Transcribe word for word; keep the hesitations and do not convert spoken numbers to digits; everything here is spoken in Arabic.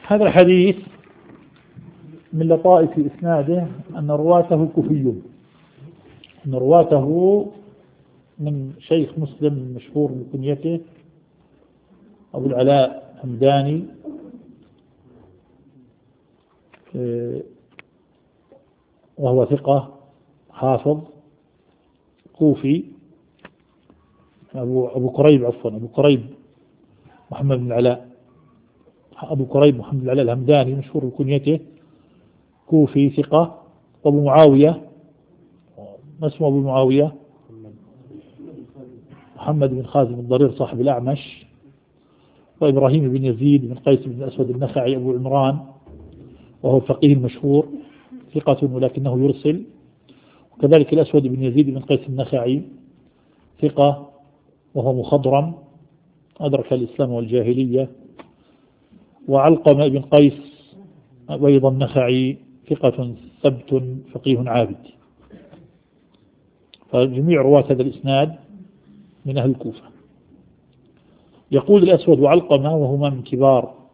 هذا الحديث من لطائف إسناده أن رواته كوفيون، أن رواته من شيخ مسلم مشهور بكنيته أبو العلاء الهمداني، وهو ثقة حافظ كوفي. أبو أبو كريب عفوا أبو كريب محمد بن العلاء أبو كريب محمد بن العلاء الهمداني مشهور بكنيته كوفي ثقة. وأبو معاوية، ما اسمه أبو معاوية؟ محمد بن خازم الضرير صاحب الأعمش. وإبراهيم بن يزيد بن قيس بن أسود النخعي أبو عمران، وهو الفقيه المشهور ثقة ولكنه يرسل. وكذلك الأسود بن يزيد بن قيس النخعي ثقة وهو مخضرم أدرك الإسلام والجاهلية. وعلقمة بن قيس أيضا النخعي ثقة ثبت فقيه عابد. فجميع رواة هذا الإسناد من أهل الكوفة. يقول الأسود وعلقمة وهما من كبار